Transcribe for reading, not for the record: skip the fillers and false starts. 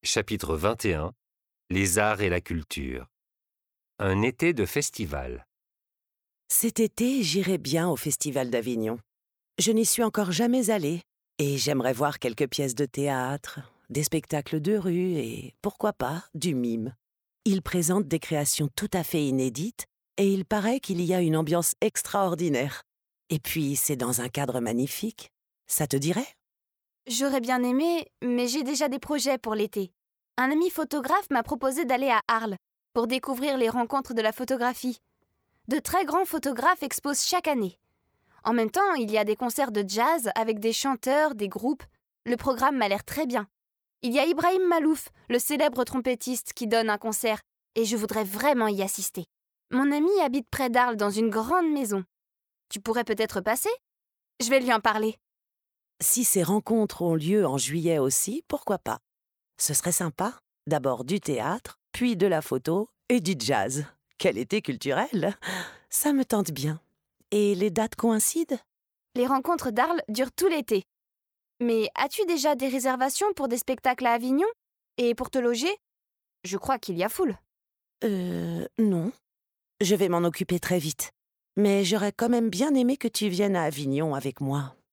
Chapitre 21. Les arts et la culture. Un été de festival. Cet été, j'irai bien au Festival d'Avignon. Je n'y suis encore jamais allée et j'aimerais voir quelques pièces de théâtre, des spectacles de rue et, pourquoi pas, du mime. Ils présentent des créations tout à fait inédites et il paraît qu'il y a une ambiance extraordinaire. Et puis, c'est dans un cadre magnifique. Ça te dirait ? J'aurais bien aimé, mais j'ai déjà des projets pour l'été. Un ami photographe m'a proposé d'aller à Arles pour découvrir les rencontres de la photographie. De très grands photographes exposent chaque année. En même temps, il y a des concerts de jazz avec des chanteurs, des groupes. Le programme m'a l'air très bien. Il y a Ibrahim Malouf, le célèbre trompettiste, qui donne un concert, et je voudrais vraiment y assister. Mon ami habite près d'Arles dans une grande maison. Tu pourrais peut-être passer ? Je vais lui en parler. Si ces rencontres ont lieu en juillet aussi, pourquoi pas ? Ce serait sympa. D'abord du théâtre, puis de la photo et du jazz. Quel été culturel ! Ça me tente bien. Et les dates coïncident ? Les rencontres d'Arles durent tout l'été. Mais as-tu déjà des réservations pour des spectacles à Avignon ? Et pour te loger ? Je crois qu'il y a foule. Non. Je vais m'en occuper très vite. Mais j'aurais quand même bien aimé que tu viennes à Avignon avec moi.